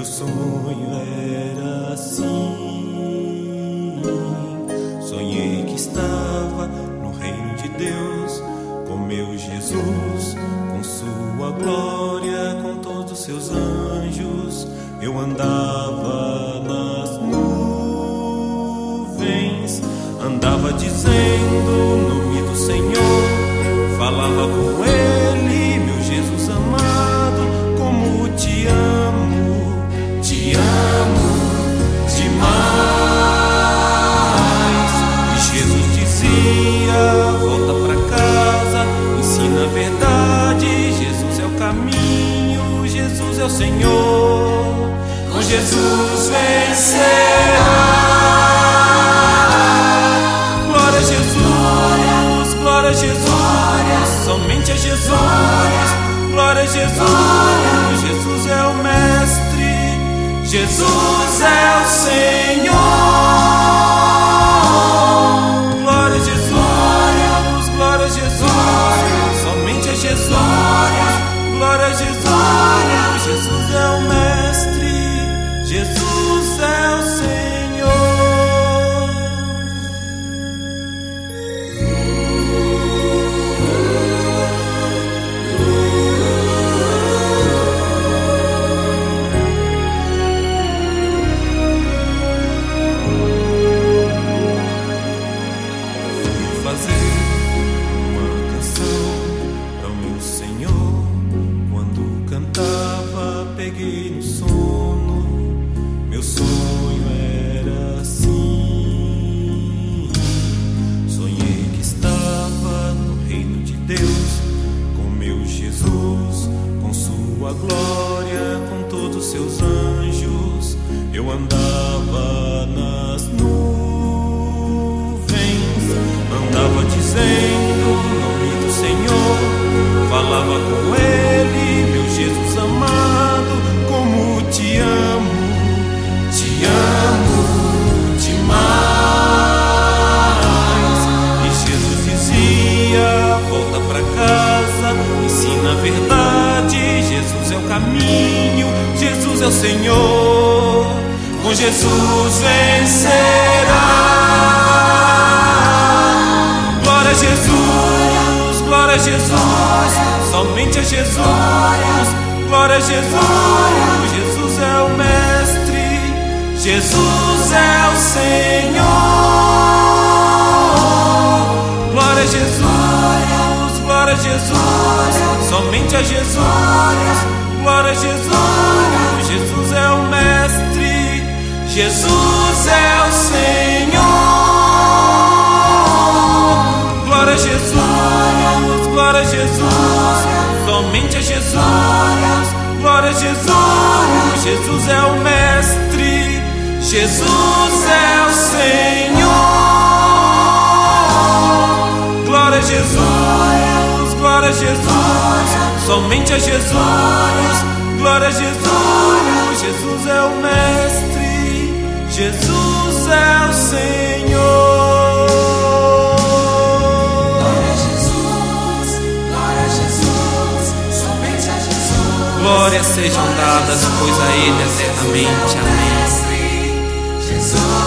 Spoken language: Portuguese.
sonho era assim. Sonhei que estava no reino de Deus, com meu Jesus, com sua glória, com todos os seus anjos. Eu andava nas nuvens, andava dizendo o nome do Senhor, falava com Ele, meu Jesus amado, como te amo demais. E Jesus dizia: volta pra casa, ensina a verdade, Jesus é o caminho, Jesus é o Senhor. Com Jesus vencerá. Glória a Jesus, glória a Jesus, somente a Jesus. Glória a Jesus, Jesus é o Mestre, Jesus é o Senhor. Glória a Jesus, glória a Jesus, somente a Jesus. Glória a Jesus, Jesus é o Mestre, Jesus é o Senhor. Fui fazer uma canção para o meu Senhor. Quando cantava, peguei no sono. Meu sonho era assim. Sonhei que estava no reino de Deus, com meu Jesus, com sua glória, com todos os seus anjos. Eu andava nas nuvens, andava dizendo o nome do Senhor, falava com Ele, meu Jesus amado, como te amo demais. E Jesus dizia: volta pra casa, ensina a verdade, Jesus é o caminho, Jesus é o Senhor. Com Jesus vencerá. Glória a Jesus, glória a Jesus, somente a Jesus. Glória a Jesus, Jesus é o Mestre, Jesus é o Senhor. Glória a Jesus, glória a Jesus, somente a Jesus. Glória a Jesus, Jesus é o Mestre, Jesus é o Senhor. Glória a Jesus, glória a Jesus, somente a Jesus. Glória a Jesus, Jesus é o Mestre, Jesus é o Senhor. Glória a Jesus, glória a Jesus, somente a Jesus. Glória a Jesus, Jesus é o Mestre, Jesus é o Senhor. Glórias sejam dadas, pois a Ele eternamente. Amém. Jesus.